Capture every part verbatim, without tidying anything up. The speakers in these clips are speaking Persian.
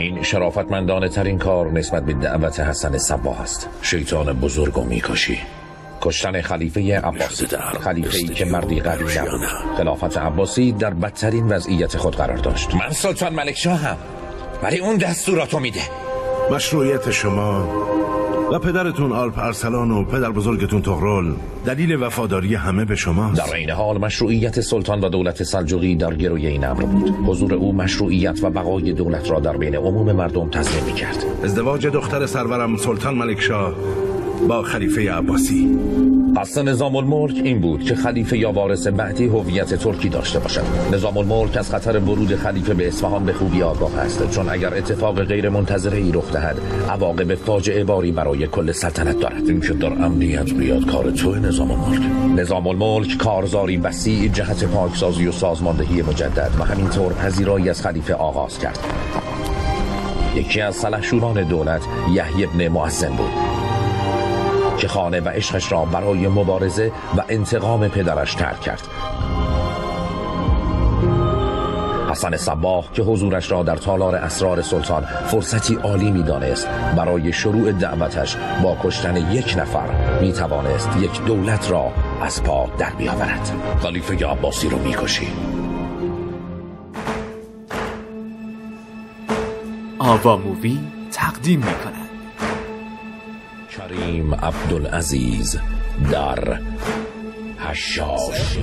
این شرافتمندانه ترین کار نسبت به دعوت حسن صباح است. شیطان بزرگو میکشی. کشتن خلیفه عباسی، خلیفه‌ای که مردی قوی نبود. خلافت عباسی در بدترین وضعیت خود قرار داشت. من سلطان ملکشاهم، ولی اون دستوراتو میده. مشروعیت شما و پدرتون آلپ ارسلان و پدر بزرگتون طغرل دلیل وفاداری همه به شماست. در این حال مشروعیت سلطان و دولت سلجوقی در گروی این امر بود. حضور او مشروعیت و بقای دولت را در بین عموم مردم تضمین می‌کرد. ازدواج دختر سرورم سلطان ملکشاه با خلیفه عباسی. قصد نظام الملک این بود که خلیفه یا وارث بعدی هویت ترکی داشته باشد. نظام الملک از خطر ورود خلیفه به اصفهان به خوبی آگاه است، چون اگر اتفاق غیر منتظره ای رخ دهد عواقب فاجعه باری برای کل سلطنت دارد. این که در امنیت بیاد کار تو نظام الملک. نظام الملک کارزاری وسیع جهت پاکسازی و سازماندهی مجدد و همینطور پذیرایی از خلیفه آغاز کرد. یکی از سلحشوران دولت یحیی بن معظم بود که خانه و عشقش را برای مبارزه و انتقام پدرش ترک کرد. حسن صباح که حضورش را در تالار اسرار سلطان فرصتی عالی می دانست برای شروع دعوتش با کشتن یک نفر می توانست یک دولت را از پا در بیاورد. خلیفه عباسی رو می کشی. آوا مووی تقدیم می کند کریم عبدالعزیز در حشاش.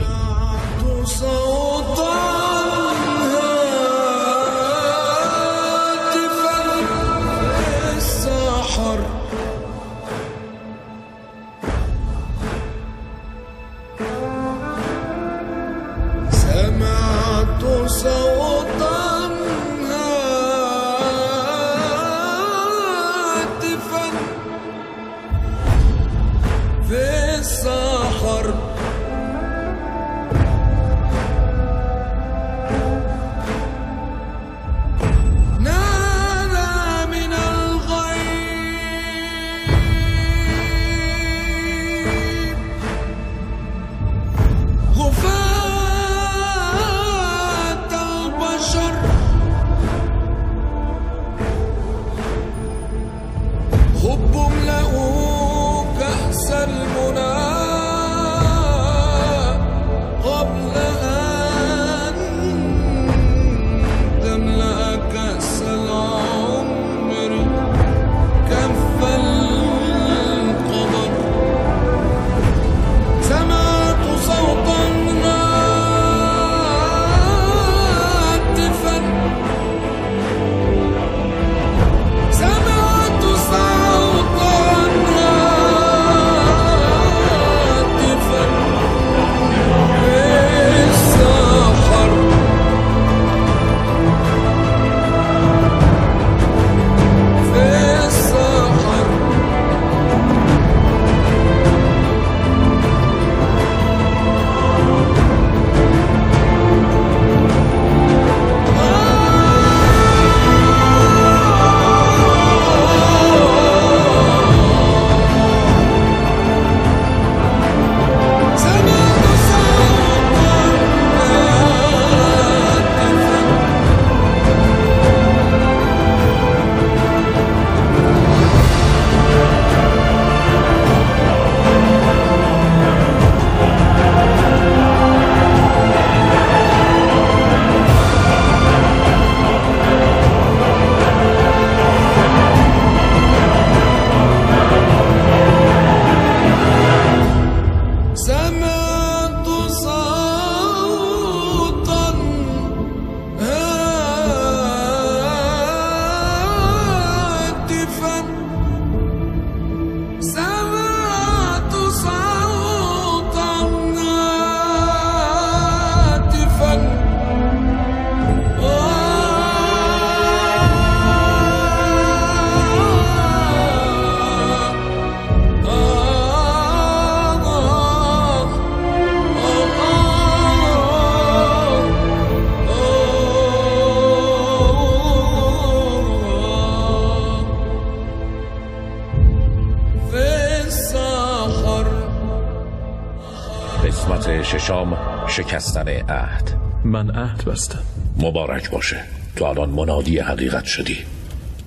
قسمت ششم، شکستن عهد. من عهد بستم. مبارک باشه، تو الان منادی حقیقت شدی.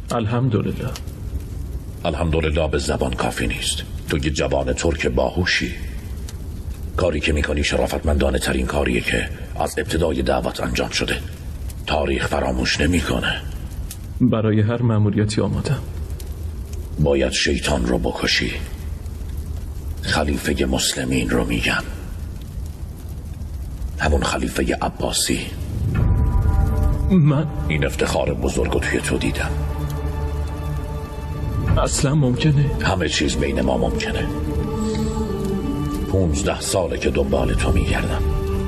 الحمدلله. الحمدلله به زبان کافی نیست. تو یه جوان ترک باهوشی. کاری که میکنی شرافتمندانه ترین کاریه که از ابتدای دعوت انجام شده. تاریخ فراموش نمیکنه. برای هر مأموریتی آمادم. باید شیطان رو بکشی. خلیفه مسلمین رو میگم، همون خلیفه عباسی. من این افتخار بزرگ رو توی تو دیدم. اصلا ممکنه؟ همه چیز بین ما ممکنه. پونزده ساله که دنبال تو میگردم.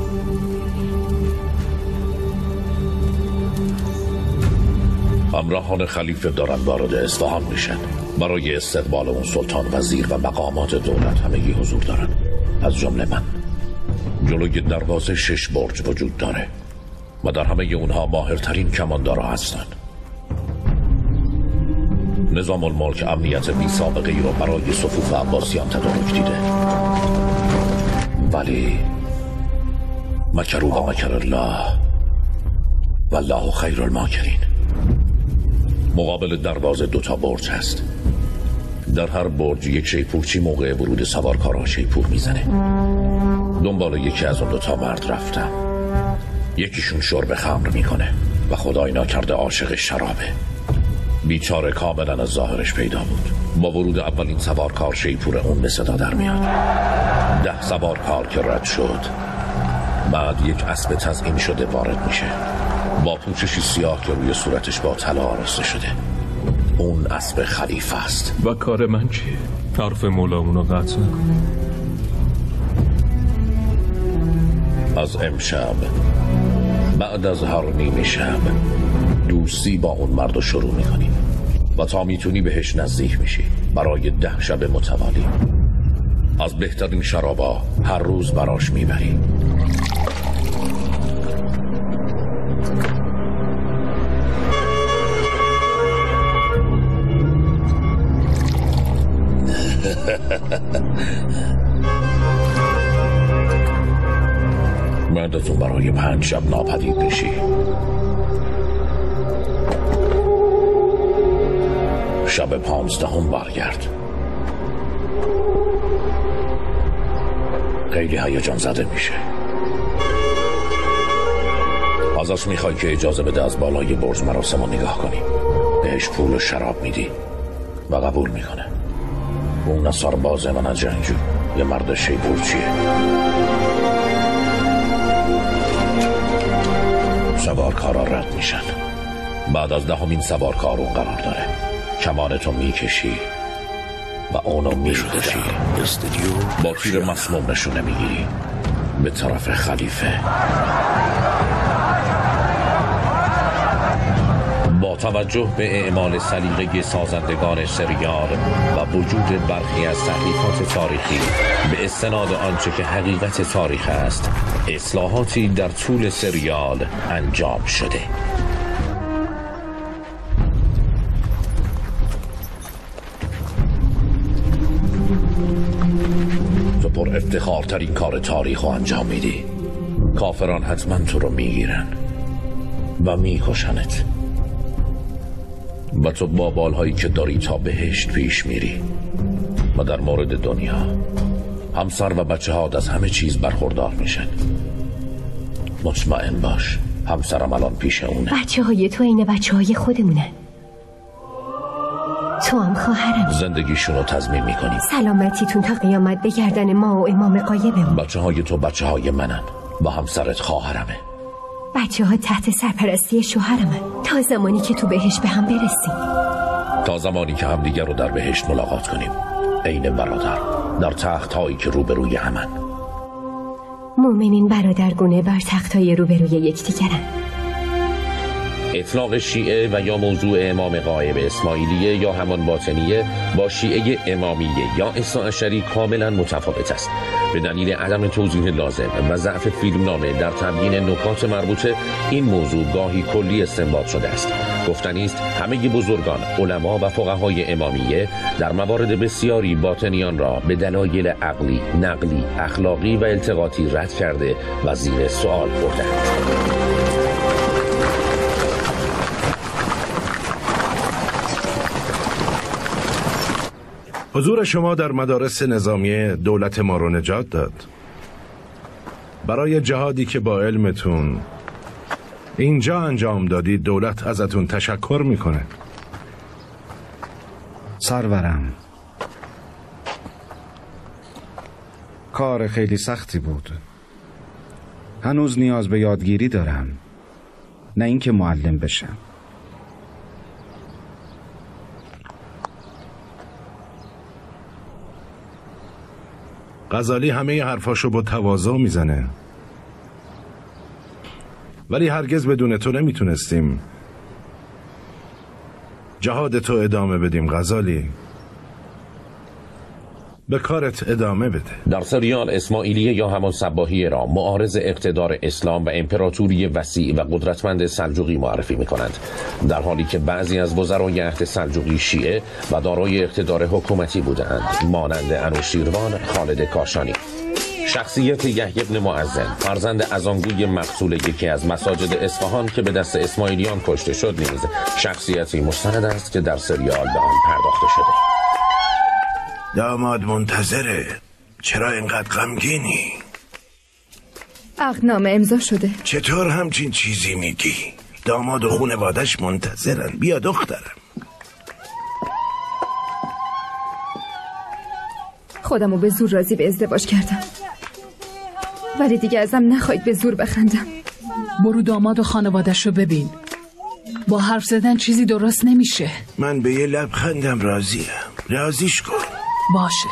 همراهان خلیفه دارن وارد اصفهان میشن. برای استقبال اون سلطان، وزیر و مقامات دولت همگی حضور دارن، از جمله من. جلوی دروازه شش برج وجود داره و در همه اونها ماهرترین کماندارا هستن. نظام الملک امنیت بی سابقه ای رو برای صفوف عباسیان تدارک دیده، ولی مکروا و مکر الله والله خیر الماکرین. مقابل دروازه دوتا برج هست. در هر برج یک شیپورچی موقع ورود سوارکارها شیپور میزنه. دنبال یکی از اون دوتا مرد رفتم. یکیشون شرب خمر میکنه و خدای ناکرده عاشق شرابه. بیچاره کاملا از ظاهرش پیدا بود. با ورود اولین سوارکار شیپور اون به صدا در میاد. ده سوارکار که رد شد، بعد یک اسب تزیین شده وارد میشه با پوششی سیاه که روی صورتش با طلا آراسته شده. اون اسب خلیفه است. و کار من چیه؟ حرف مولامون رو قطع نکنه. از امشب بعد از هر نیمه شب دوستی با اون مرد رو شروع میکنی و تا میتونی بهش نزدیک میشی برای ده شب متوالی. از بهترین شرابا هر روز براش میبری. مردتون برای پنج شب ناپدید میشی. شب پانزدهم برگرد. خیلی هیجان زده میشه. ازش میخوای که اجازه بده از بالای برج مراسم رو نگاه کنی. بهش پول و شراب میدی و قبول میکنه. اون نه سربازه و نه جنگجو، یه مرد شیپورچیه. سوارکارا رد میشن. بعد از دهمین سوارکار اون قرار داره. کمانتو میکشی و اونو میکشی. با تیر مسموم نشونه میگیری به طرف خلیفه. با توجه به اعمال سلیقه سازندگان سریال و وجود برخی از تحریفات تاریخی به استناد آنچه که حقیقت تاریخ است، اصلاحاتی در طول سریال انجام شده. تو پر افتخارترین کار تاریخ رو انجام میدی. کافران حتما تو رو میگیرن و میکشنت و تو با بالهایی که داری تا بهشت پیش میری. و در مورد دنیا، همسر و بچه ها از همه چیز برخوردار میشن. مطمئن باش همسرم الان پیش اونه. بچه های تو اینه بچه های خودمونه. تو هم خواهرم. زندگیشونو تضمین میکنیم. سلامتیتون تا قیامت به گردن ما و امام غایبمون. بچه های تو بچه های منن و همسرت خواهرمه. بچه ها تحت سرپرستی شوهرمن تا زمانی که تو بهشت به هم برسیم. تا زمانی که هم دیگر رو در بهشت ملاقات کنیم، عین برادر در تخت هایی که روبروی همن. مومنین برادرگونه بر تخت های روبروی یکدیگرن. اطلاق شیعه و یا موضوع امام غایب اسماعیلیه یا همان باطنیه با شیعه امامیه یا اثناعشری کاملا متفاوت است. به دلیل عدم توضیح لازم و ضعف فیلمنامه در تبیین نکات مربوطه، این موضوع گاهی کلی استنباط شده است. گفتنی است همه بزرگان، علما و فقهای امامیه در موارد بسیاری باطنیان را به دلایل عقلی، نقلی، اخلاقی و التقاطی رد کرده و زیر سوال بردند. حضور شما در مدارس نظامی دولت ما رو نجات داد. برای جهادی که با علمتون اینجا انجام دادید دولت ازتون تشکر میکنه. سرورم، کار خیلی سختی بود. هنوز نیاز به یادگیری دارم، نه اینکه معلم بشم. غزالی همه حرفاشو با تواضع میزنه، ولی هرگز بدون تو نمیتونستیم جهاد تو ادامه بدیم. غزالی، به کارت ادامه بده. در سریال اسماعیلیه یا همان صباحیه را معارض اقتدار اسلام و امپراتوری وسیع و قدرتمند سلجوقی معرفی می کنند، در حالی که بعضی از وزرای عهد سلجوقی شیعه و دارای اقتدار حکومتی بودند، مانند انوشیروان خالد کاشانی. شخصیت یحیی بن معظم، فرزند ازانگوی مقتول یکی از مساجد اصفهان که به دست اسماعیلیان کشته شد، نیز شخصیتی مستند است که در سریال به آن پرداخته شده. داماد منتظره. چرا اینقدر غمگینی؟ عقدنامه امضا شده. چطور همچین چیزی میگی؟ داماد و خانواده‌اش منتظرن. بیا دخترم. خودمو به زور راضی به ازدواج کردم، ولی دیگه ازم نخواهید به زور بخندم. برو داماد و خانواده‌ش رو ببین. با حرف زدن چیزی درست نمیشه. من به یه لبخندم راضیم. راضیش کن. باشه.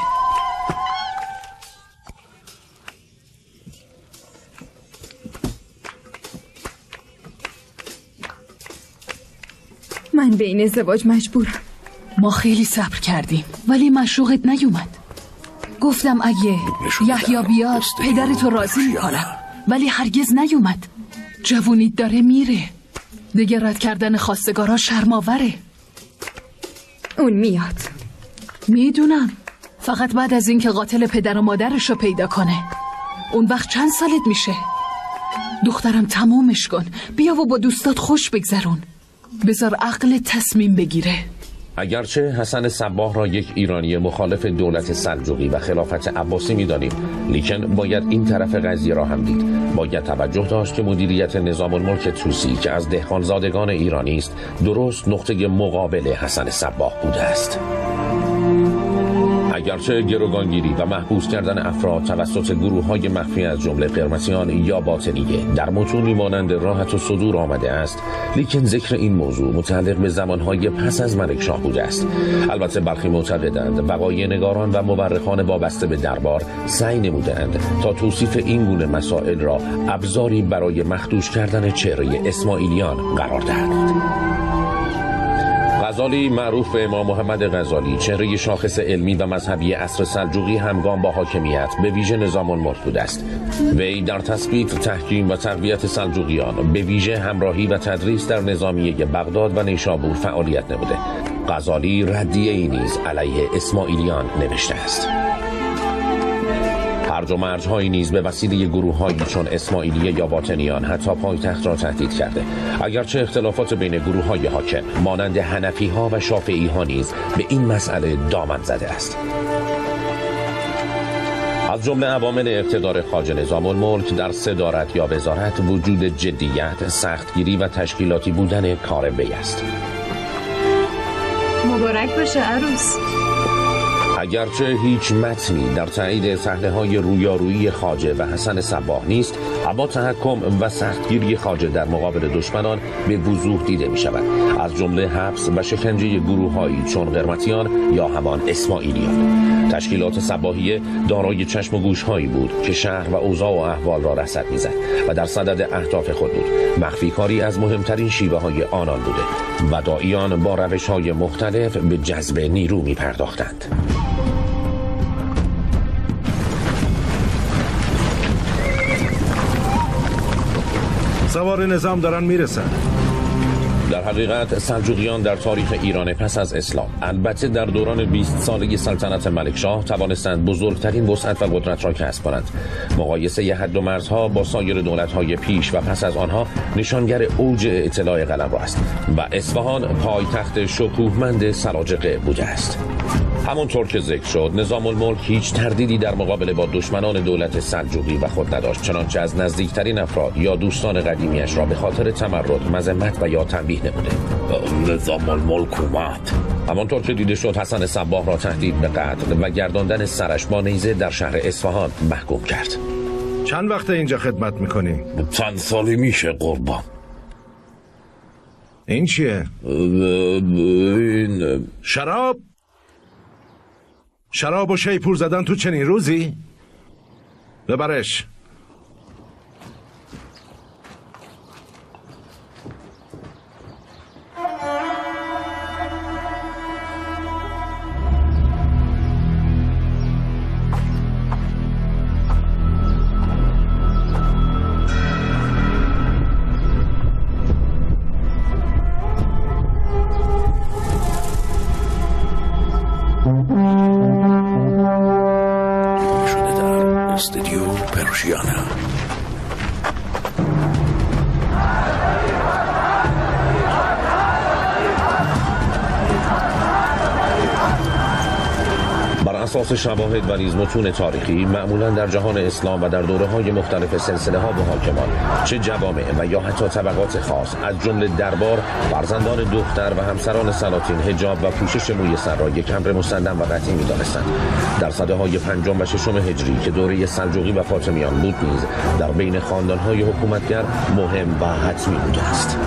من به این ازدواج مجبورم. ما خیلی صبر کردیم ولی مشروقت نیومد. گفتم اگه یحیی بیاد پدرتو راضی میکنم، ولی هرگز نیومد. جوونیت داره میره. دیگه رد کردن خواستگارا شرم‌آوره. اون میاد. میدونم، فقط بعد از اینکه قاتل پدر و مادرش رو پیدا کنه. اون وقت چند سالت میشه؟ دخترم تمومش کن. بیا و با دوستات خوش بگذرون. بذار عقل تصمیم بگیره. اگرچه حسن صباح را یک ایرانی مخالف دولت سلجوقی و خلافت عباسی می‌دانیم، لیکن باید این طرف قضیه را هم دید. باید توجه داشت که مدیریت نظام الملک طوسی که از دهقانزادگان ایرانی است، درست نقطه مقابل حسن صباح بوده است. اگرچه گروگانگیری و محبوس کردن افراد توسط گروه‌های مخفی از جمله قرمسیان یا باطنیه در متونی مانند راحت و صدور آمده است، لیکن ذکر این موضوع متعلق به زمانهای پس از ملکشاه بوده است. البته برخی معتقدند وقایع نگاران و مورخان وابسته به دربار سعی نمودند تا توصیف این گونه مسائل را ابزاری برای مخدوش کردن چهره اسماعیلیان قرار دهند. غزالی، معروف به امام محمد غزالی، چهره شاخص علمی و مذهبی عصر سلجوقی همگام با حاکمیت به ویژه نظام الملک بوده است. وی در تثبیت، تحکیم و تقویت سلجوقیان به ویژه همراهی و تدریس در نظامیه بغداد و نیشابور فعالیت نموده. غزالی ردیه‌ای نیز علیه اسماعیلیان نوشته است. هرج و مرج‌هایی نیز به وسیله گروه‌هایی چون اسماعیلیه یا باطنیان حتی پایتخت را تهدید کرده. اگرچه اختلافات بین گروه‌های حاکم مانند حنفی‌ها و شافعی‌ها نیز به این مسئله دامن زده است. از جمله عوامل اقتدار خواجه نظام الملک در صدارت یا وزارت وجود جدیت، سختگیری و تشکیلاتی بودن کار وی است. مبارک باشه عروس. اگرچه هیچ متنی در تایید صحنه‌های رویارویی خواجه و حسن صباح نیست، اما تحکم و سختگیری خواجه در مقابل دشمنان به وضوح دیده می شود، از جمله حبس و شکنجه گروه‌هایی چون قرمطیان یا همان اسماعیلیان. تشکیلات صباحیه دارای چشم و گوش‌هایی بود که شهر و اوضاع و احوال را رصد می‌زد و در صدد اهداف خود بود. مخفی کاری از مهمترین شیوه‌های آنان بوده و داعیان با روش‌های مختلف به جذب نیرو می‌پرداختند. سوار نظام دارن میرسن. در حقیقت سلجوقیان در تاریخ ایران پس از اسلام، البته در دوران بیست ساله سلطنت ملکشاه، توانستند بزرگترین وسعت و قدرت را کسب کنند. مقایسه ی حد و مرزها با سایر دولت‌های پیش و پس از آنها نشانگر اوج اطلاع قلمرو است و اصفهان پایتخت شکوهمند سلاجقه بوده است. همونطور که ذکر شد نظام الملک هیچ تردیدی در مقابله با دشمنان دولت سلجوقی و خود نداشت، چنانچه از نزدیکترین افراد یا دوستان قدیمیش را به خاطر تمرد مذمت و یا تنبیه نموده. نظام الملک اومد. همانطور که دیده شد حسن صباح را تهدید به قتل و گرداندن سرش با نیزه در شهر اصفهان محکوم کرد. چند وقت اینجا خدمت میکنی؟ چند سالی میشه قربان. این چیه؟ این شراب؟ شراب و شیپور زدن تو چنین روزی؟ ببرش. استودیو پرشیانا. بر اساس شواهد و نیز متون تاریخی معمولا در جهان اسلام و در دوره‌های مختلف سلسله ها و حاکمان چه جوامع و یا حتی طبقات خاص از جمله دربار فرزندان دختر و همسران سلاطین حجاب و پوشش موی سر را یک امر مسلم و قطعی می‌دانستند. در سده‌های پنجم و ششم هجری که دوره سلجوقی و فاطمیان بود نیز در بین خاندان‌های حکومتگر مهم و حتمی بوده است.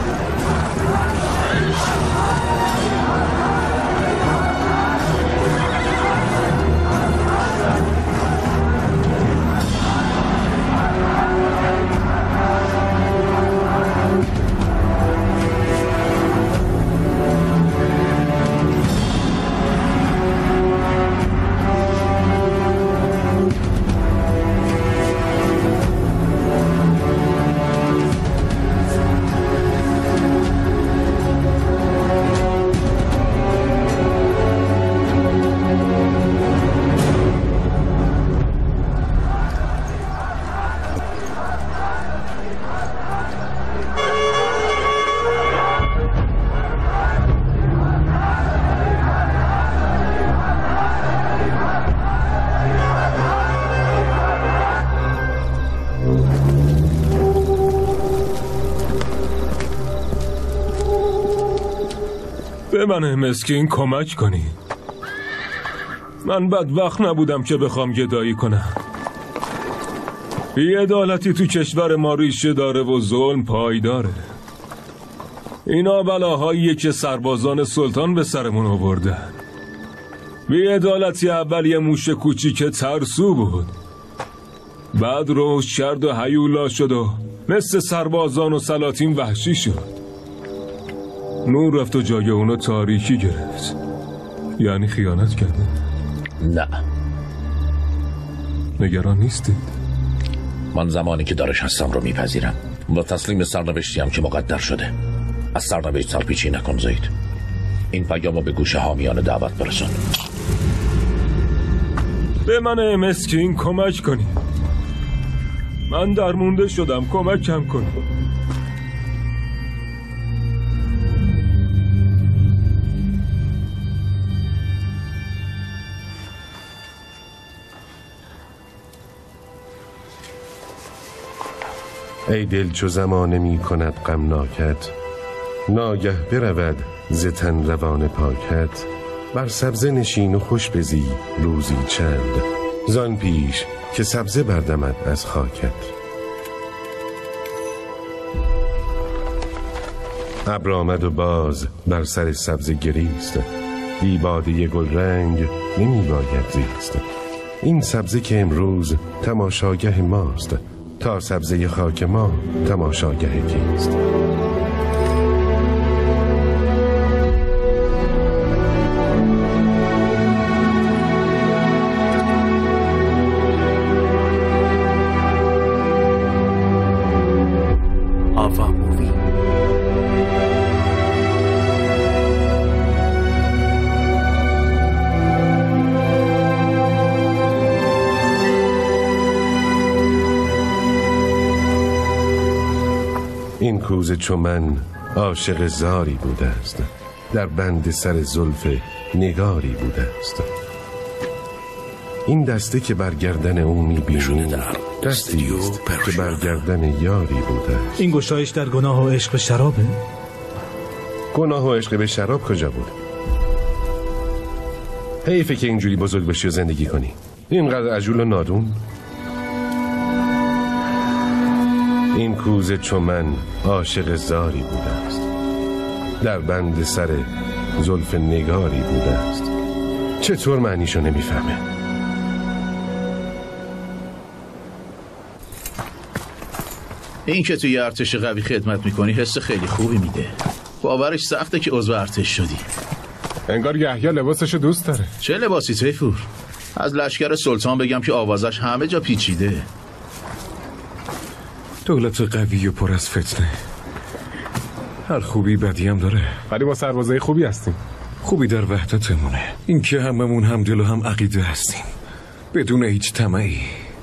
به من مسکین کمک کنی. من بدبخت نبودم که بخوام گدایی کنم. بی‌عدالتی تو کشور ما ریشه داره و ظلم پایداره. اینا بلاهاییه که سربازان سلطان به سرمون آوردن. بی‌عدالتی اول یه موش کوچیک ترسو بود، بعد روش کرد و هیولا شد و مثل سربازان و سلاطین وحشی شد. نور رفت و جای اونو تاریکی گرفت. یعنی خیانت کرده؟ نه. نگران نیستید؟ من زمانی که دارش هستم رو میپذیرم و تسلیم سرنوشتیم که مقدر شده. از سرنوشت سرپیچی نکن زید. این پیامو به گوش حامیان دعوت برسون. به من مسکین کمک کنی. من درمونده شدم، کمکم کنی. ای دل چو زمانه می کند غمناکت، ناگه برود ز تن روان پاکت. بر سبزه نشین و خوش بزی روزی چند، زان پیش که سبزه بردمد از خاکت. ابر آمد و باز بر سر سبزه گریست، بی باده گل رنگ نمی باید زیست. این سبزه که امروز تماشاگه ماست، تا سبزه خاک ما تماشاگه کیست؟ آوا مووی. این کوزه چو من عاشق زاری بوده است، در بند سر زلف نگاری بوده است. این دسته که برگردن او میبینی دستی است که برگردن یاری بوده. این گشایش در گناه و عشق به شرابه؟ گناه و عشق به شراب کجا بود؟ حیفه که اینجوری بزرگ بشی و زندگی کنی. اینقدر عجول و نادون. این کوزه چو من عاشق زاری بوده است، در بند سر زلف نگاری بوده است. چطور معنیشو نمیفهمه؟ این که توی ارتش قوی خدمت میکنی حس خیلی خوبی میده. باورش سخته که عضو ارتش شدی. انگار یحیی لباسشو دوست داره. چه لباسی تیفور؟ از لشکر سلطان بگم که آوازش همه جا پیچیده. دولت قوی و پر از فتنه، هر خوبی بدی هم داره، ولی با سربازای خوبی هستیم. خوبی در وحدتمونه، این که هممون هم دل و هم عقیده هستیم بدون هیچ طمعی.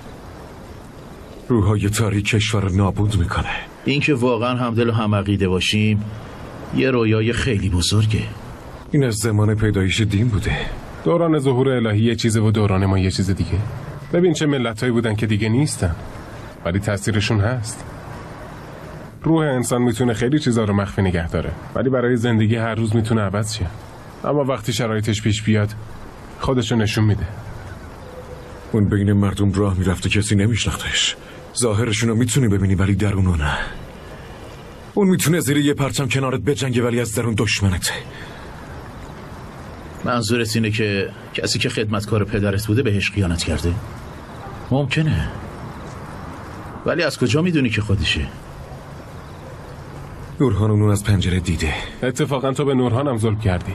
روحای تاریک کشور نابود میکنه. این که واقعا هم دل و هم عقیده باشیم یه رویای خیلی بزرگه. این از زمان پیدایش دین بوده. دوران ظهور الهی یه چیزه و دوران ما یه چیز دیگه. ببین چه ملتایی بودن که دیگه نیستن ولی تاثیرشون هست. روح انسان میتونه خیلی چیزا رو مخفی نگه داره ولی برای زندگی هر روز میتونه عوض شه. اما وقتی شرایطش پیش بیاد خودشو نشون میده. اون بین مردم راه میرفته کسی نمیشناختش. ظاهرشونو میتونی ببینی ولی درونو نه. اون میتونه زیر یه پرچم کنارت بجنگه ولی از درون دشمنته. منظورت اینه که کسی که خدمتکار پدرت بوده بهش خیانت کرده؟ ممکنه، ولی از کجا میدونی که خودشه؟ نورهان اونو از پنجره دیده. اتفاقا تو به نورهان هم ظلم کردی.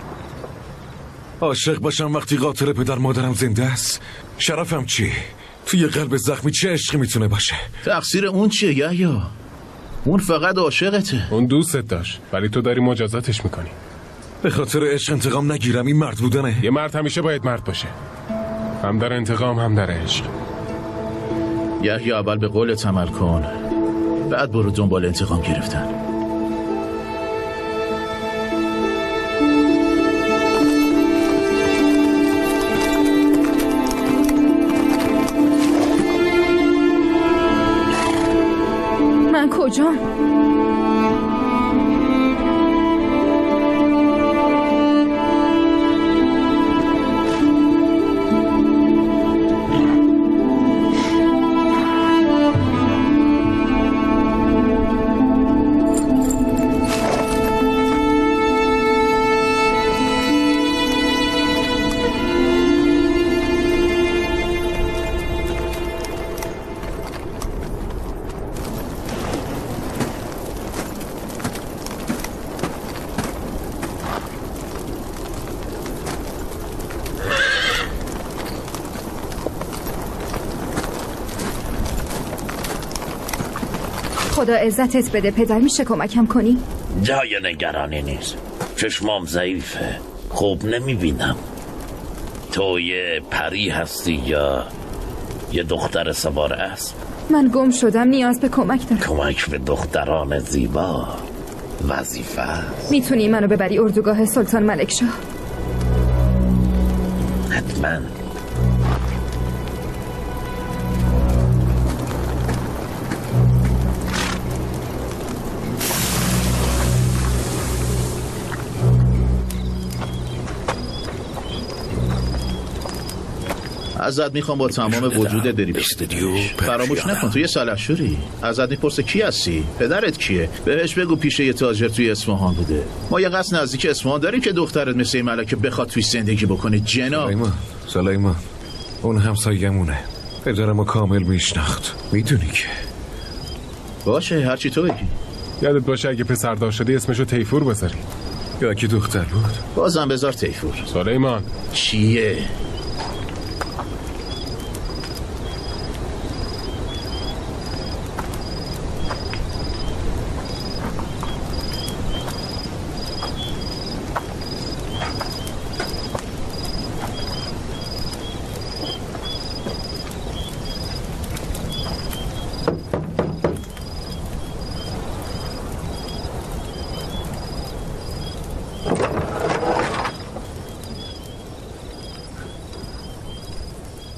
عاشق باشم وقتی قاتل پدر مادرم زنده است؟ شرفم چی؟ توی قلب زخمی چه عشقی میتونه باشه؟ تقصیر اون چیه یحیی؟ اون فقط عاشقته. اون دوستت داشت ولی تو داری مجازاتش میکنی. به خاطر عشق انتقام نگیرم، این مرد بودنه. یه مرد همیشه باید مرد باشه، هم در انتقام هم در عشق. یحیی اول به قولت عمل کن، بعد برو دنبال انتقام گرفتن. من کجا؟ خدا عزتت بده پدر، میشه کمکم کنی؟ جای نگرانی نیست، چشمام ضعیفه، خوب نمیبینم. تو یه پری هستی یا یه دختر سوار اسب؟ من گم شدم، نیاز به کمک دارم. کمک به دختران زیبا وظیفه است. میتونی منو ببری اردوگاه سلطان ملکشاه؟ حتما. ازت میخوام با تمام وجودت بری فراموش نکن تو یه سلحشوری. ازت میپرسه کی هستی؟ پدرت کیه؟ بهش بگو پیش یه تاجر توی اصفهان بوده. ما یه قصد نزدیک اصفهان داریم که دخترت مثل این ملکه بخواد توی زندگی بکنه. جناب سلیمان، سلیمان اون همسایه‌مونه، پدرمو کامل میشناخت، میدونی که. باشه هرچی تو بگی. یادت باشه اگه پسر دار شدی اسمشو تیفور بذاری، یا اگه دختر بود بازم بذار تیفور. سلیمان چیه؟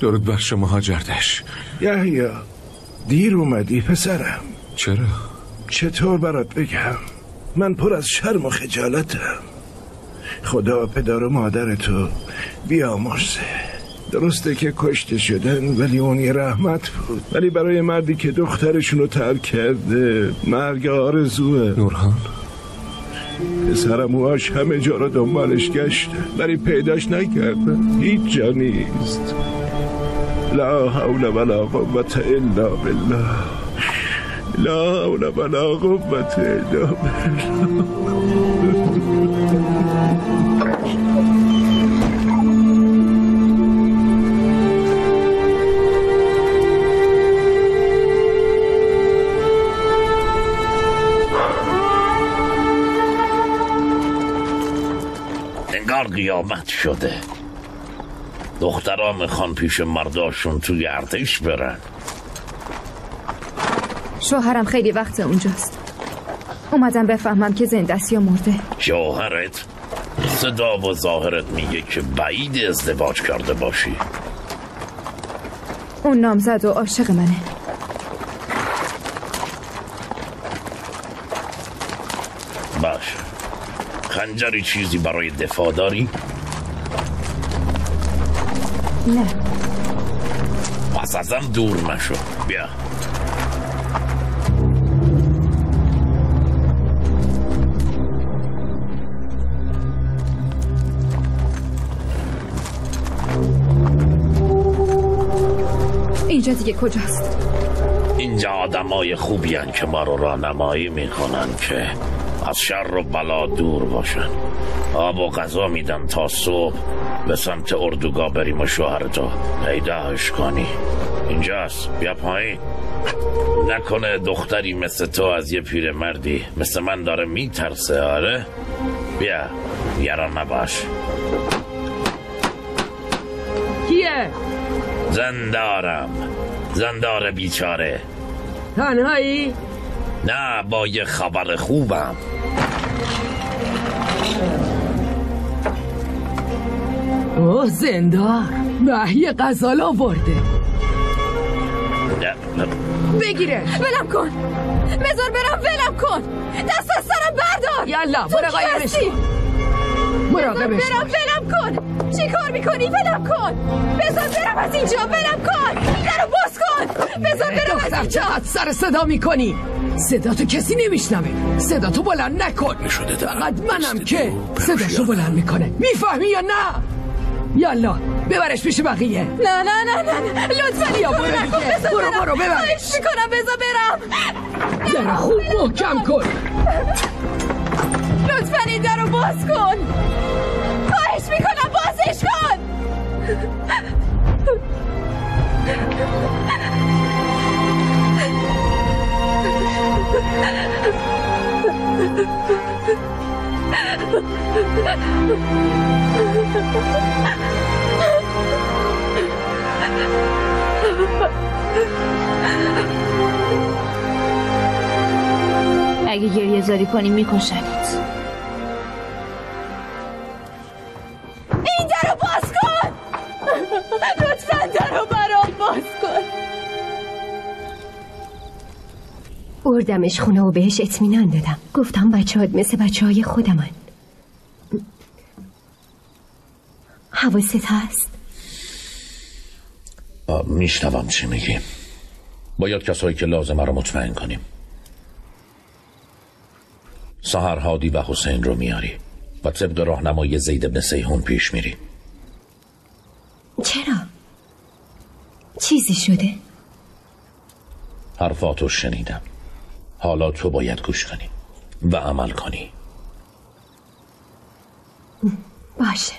درود بر شما هاجردش. یحیی دیر اومدی پسرم. چرا؟ چطور برات بگم؟ من پر از شرم و خجالتم. خدا پدر و مادر تو بیامرزه. درسته که کشته شدن ولی اون یه رحمت بود، ولی برای مردی که دخترشونو ترک کرده مرگ آرزوه. نورهان پسرم اوهاش همه جا رو دنبالش گشتن ولی پیداش نکردن. هیچ جا نیست. لا حول ولا قوة الا بالله. لا حول ولا قوة الا بالله. انگار قیامت شده. دخترها میخوان پیش مرداشون توی ارتش برن. شوهرم خیلی وقت اونجاست. اومدم بفهمم که زنده است یا مرده. شوهرت؟ صدا و ظاهرت میگه که بعید ازدواج کرده باشی. اون نامزد و عاشق منه. باش. خنجری چیزی برای دفاع داری؟ نه. پس ازم دور نشو. بیا. اینجا دیگه کجاست؟ اینجا آدمای خوبی هن که ما رو راهنمایی میکنن که از شر و بلا دور باشن. آب و غذا میدن تا صبح به سمت اردوگاه بریم و شوهرتو پیداش کنی. اینجاست. بیا پایین. نکنه دختری مثل تو از یه پیرمردی مثل من داره میترسه. آره بیا. یاران نباش. کیه؟ زندارم. زندار بیچاره. تنهایی؟ نه با یه خبر خوبم. اوه زندار. وحی غزال آورده. بگیره. ولم کن. بذار برم. ولم کن. دست از سرم بردار. یالا برو قایمش کن. مراقبش برم. ولم کن. چی کار میکنی؟ ولم کن. بذار برم از اینجا. ولم کن. درو باز کن. بذار برم از اینجا. چقدر سر صدا میکنی؟ صدا تو کسی نمیشنوه. صدا تو بلند نکن. فقط منم که صداشو بلند میکنه. میفهمی یا نه؟ یالا ببرش پیش بقیه. نه نه نه نه لطفا یا برو دیگه. برو برو ببرش. خواهش میکنم بذار برم. در خوب محکم کن. لطفا این در رو باز کن. خواهش میکنم بازش کن. اگه گریه زاری کنی میکشنید. این در رو باز کن. لطفا در رو برام باز کن. بردمش خونه و بهش اطمینان دادم. گفتم بچه هات مثل بچه های خودمن. حواست هست؟ میشنوم چی میگی. باید کسایی که لازمه رو مطمئن کنیم. سحر هادی و حسین رو میاری و طبق راهنمای زید بن سیحون پیش میری. چرا؟ چیزی شده؟ حرفاتو شنیدم. حالا تو باید گوش کنی و عمل کنی. باشه.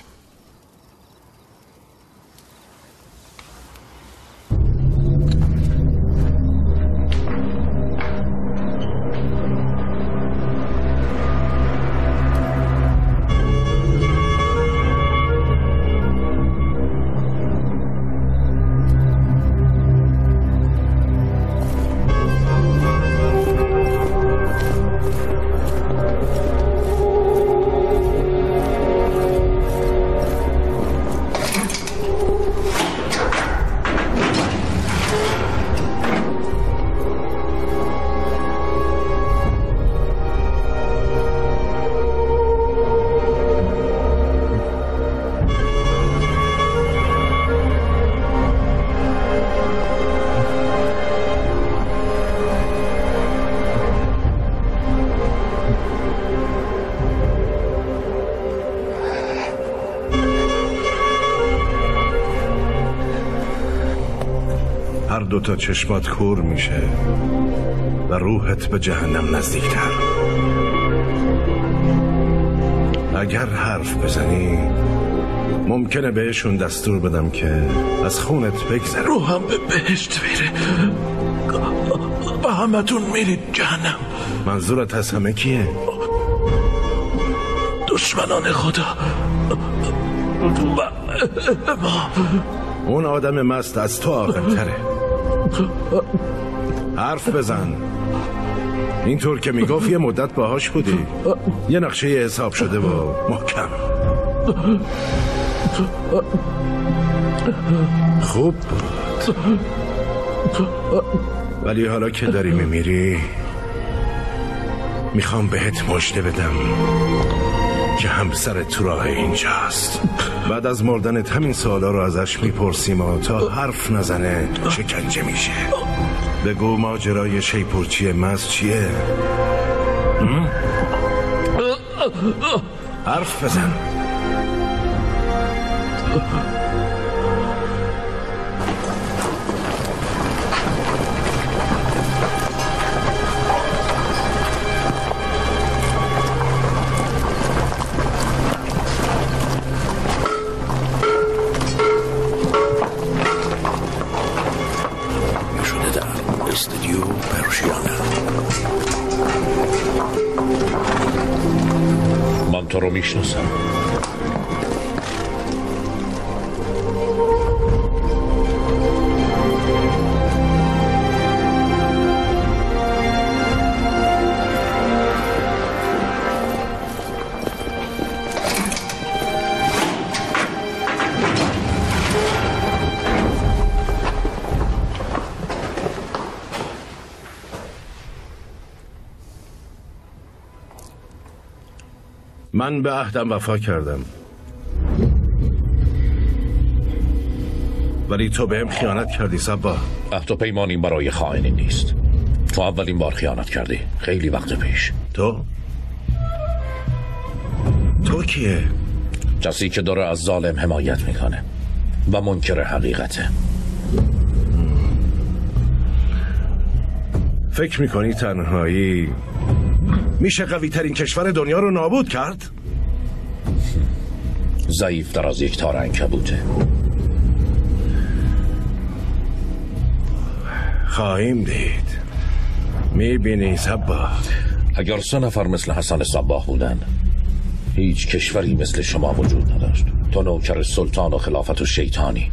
هر دوتا چشمات کور میشه و روحت به جهنم نزدیکتر. اگر حرف بزنی ممکنه بهشون دستور بدم که از خونت بگذره. روحم به بهشت میره و همتون میرید جهنم. منظورت از همه کیه؟ دشمنان خدا و ما. اون آدم مست از تو عاقل‌تره. حرف بزن. اینطور که میگفت یه مدت باهاش بودی. یه نقشه حساب شده و محکم. خوب بود. ولی حالا که داری میمیری میخوام بهت مژده بدم که همسر تو راه اینجاست. بعد از مردنت همین سوالا رو ازش میپرسیم و تا حرف نزنه شکنجه میشه. بگو ماجرای شیپورچی مست چیه؟ حرف بزن. استودیو پرشیانه. من تو رو میشناسم. من به عهدم وفا کردم، ولی تو بهم خیانت کردی صبا. عهد و پیمانی برای خائنی نیست. تو اولین بار خیانت کردی، خیلی وقت پیش. تو؟ تو کیه؟ کسی که داره از ظالم حمایت میکنه و منکر حقیقته. فکر میکنی تنهایی میشه قوی ترین کشور دنیا رو نابود کرد؟ ضعیف در از یک تار عنکبوته. خواهیم دید. میبینی صبا، اگر سه نفر مثل حسن صباح بودن هیچ کشوری مثل شما وجود نداشت. تو نوکر سلطان و خلافت و شیطانی.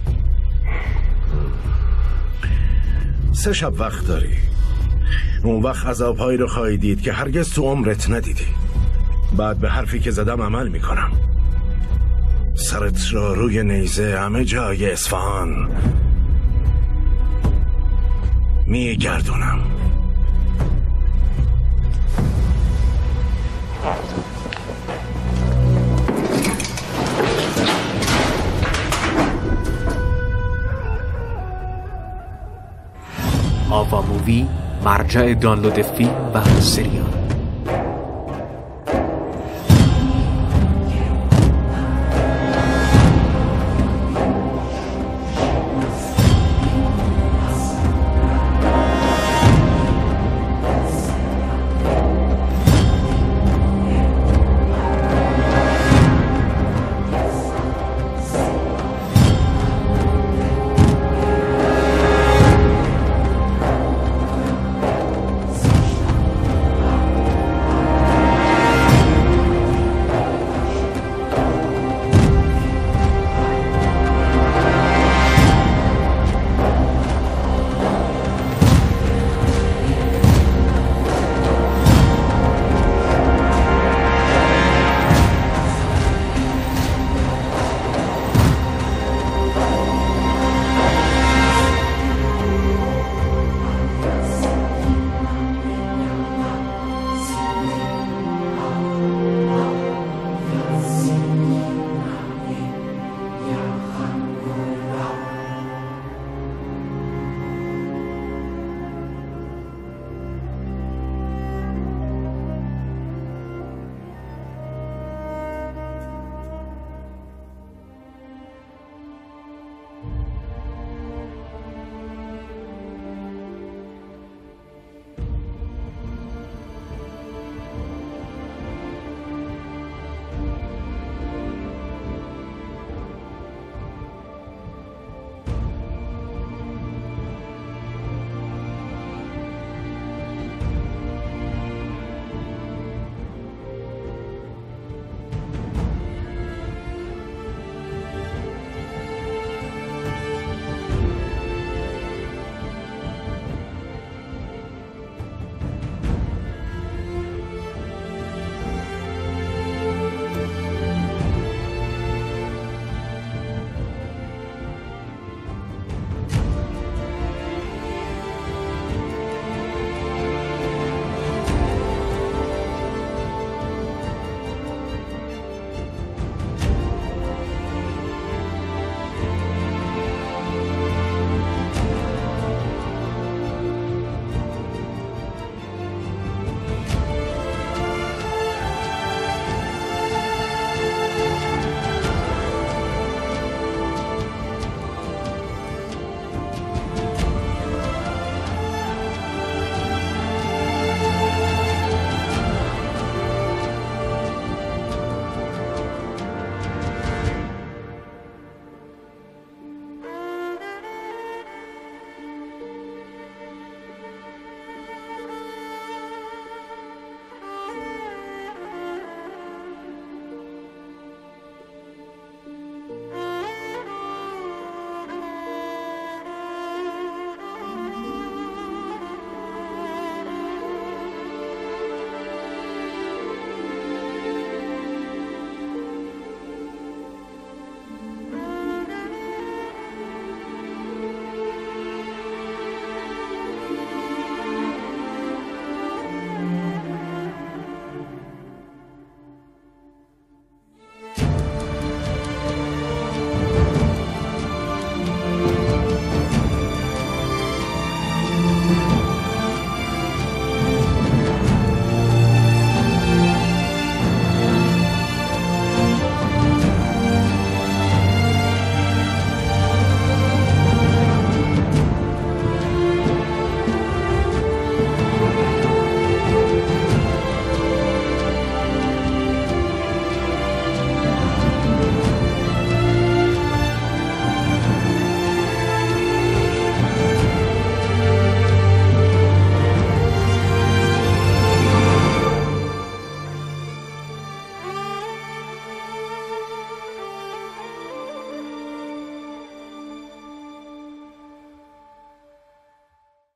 سه شب وقت داری. اون وقت عذابهایی رو خواهی دید که هرگز تو عمرت ندیدی. بعد به حرفی که زدم عمل میکنم. سرت رو روی نیزه همه جای اصفهان میگردونم. آوا مووی، مرجع دانلود فیلم و سریال.